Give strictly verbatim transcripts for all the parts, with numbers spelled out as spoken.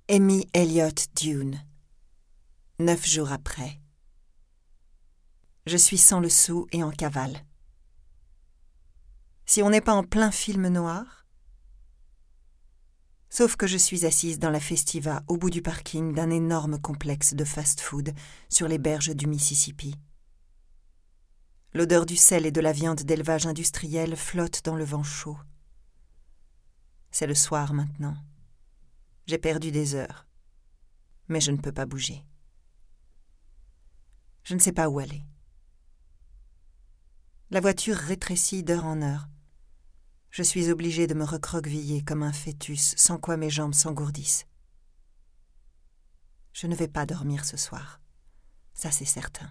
Amy Elliott Dune. Neuf jours après. Je suis sans le sou et en cavale. Si on n'est pas en plein film noir, sauf que je suis assise dans la Festiva au bout du parking d'un énorme complexe de fast-food sur les berges du Mississippi. L'odeur du sel et de la viande d'élevage industriel flotte dans le vent chaud. C'est le soir maintenant. J'ai perdu des heures, mais je ne peux pas bouger. Je ne sais pas où aller. La voiture rétrécit d'heure en heure. Je suis obligée de me recroqueviller comme un fœtus, sans quoi mes jambes s'engourdissent. Je ne vais pas dormir ce soir, ça c'est certain.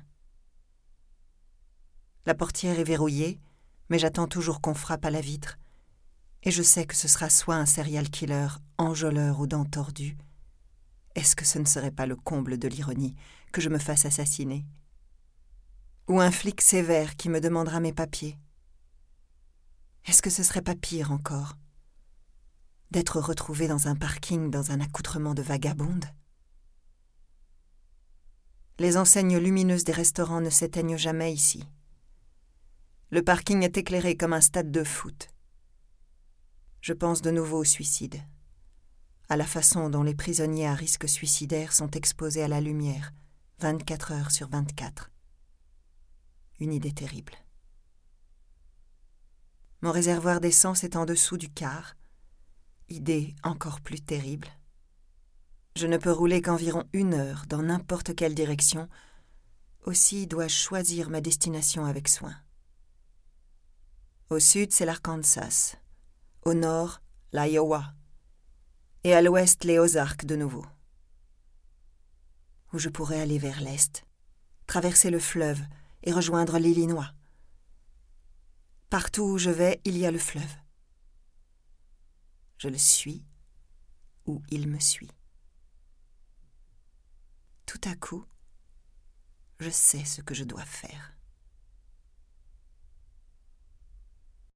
La portière est verrouillée, mais j'attends toujours qu'on frappe à la vitre, et je sais que ce sera soit un serial killer, enjôleur ou dents tordues. Est-ce que ce ne serait pas le comble de l'ironie que je me fasse assassiner ? Ou un flic sévère qui me demandera mes papiers. Est-ce que ce serait pas pire encore d'être retrouvée dans un parking dans un accoutrement de vagabonde ? Les enseignes lumineuses des restaurants ne s'éteignent jamais ici. Le parking est éclairé comme un stade de foot. Je pense de nouveau au suicide, à la façon dont les prisonniers à risque suicidaire sont exposés à la lumière, vingt-quatre heures sur vingt-quatre. Une idée terrible. Mon réservoir d'essence est en dessous du quart. Idée encore plus terrible. Je ne peux rouler qu'environ une heure dans n'importe quelle direction. Aussi dois-je choisir ma destination avec soin. Au sud, c'est l'Arkansas. Au nord, l'Iowa. Et à l'ouest, les Ozarks de nouveau. Ou je pourrais aller vers l'est, traverser le fleuve et rejoindre l'Illinois. Partout où je vais, il y a le fleuve. Je le suis ou il me suit. Tout à coup, je sais ce que je dois faire.